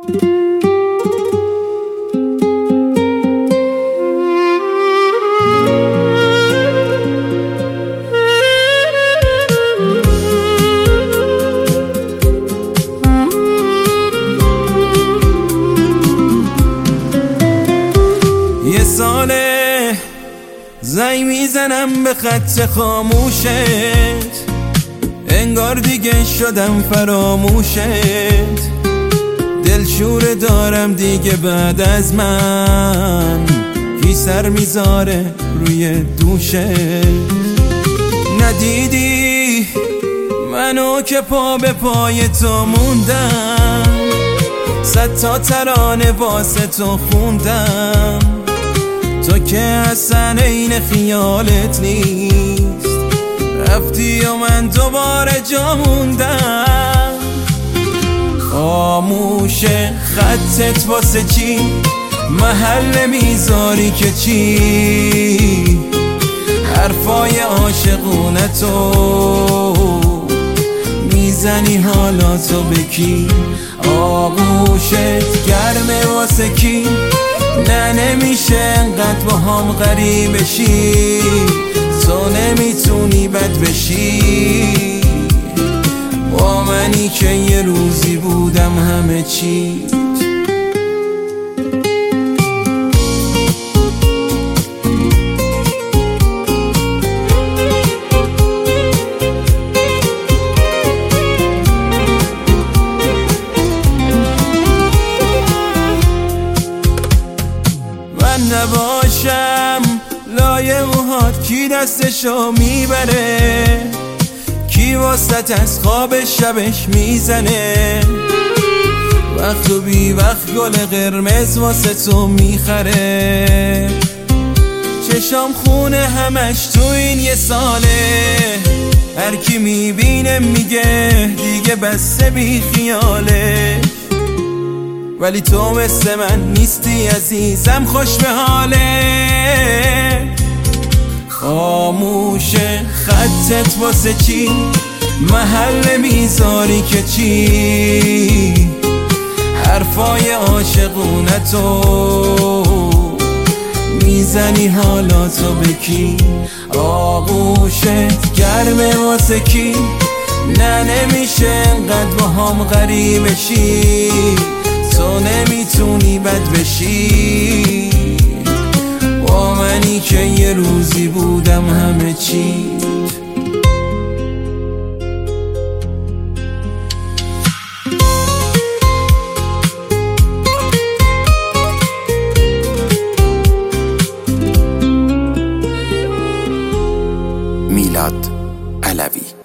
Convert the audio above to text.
یه ساله زنگ میزنم به خط خاموشت، انگار دیگه شدم فراموشت. دلشوره دارم دیگه بعد از من، کی سر میذاره روی دوشت؟ ندیدی منو که پا به پای تو موندم، 100 تا ترانه واسه تو خوندم، تو که اصلا این خیالت نیست. رفتی و من دوباره جا موندم. خاموش خطت واسه چی؟ محل میذاری که چی؟ حرفای عاشقونه تو میزنی حالا تو به کی؟ آغوشت گرمه واسه کی؟ نه نمیشه انقدر با هم غریب بشی، تو نمیتونی بد بشی با منی که یه روزی بودم همه چی. نباشم لایه موهات کی دستشو میبره؟ کی واسط از خواب شبش میزنه؟ وقت و بی وقت گل قرمز واسه تو میخره. چشام خونه همش تو این یه ساله، هر کی میبینه میگه دیگه بسته بی خیاله. ولی تو مثل من نیستی عزیزم، خوش به حاله. خاموش خطت واسه چی؟ محل میذاری که چی؟ حرفای عاشقونه تو میزنی حالا تو به کی؟ آغوشت گرمه واسه کی؟ نه نمیشه انقدر با هم غریب بشی، تو نمیتونی بد بشی با منی که یه روزی بودم همه چی. میلاد علوی.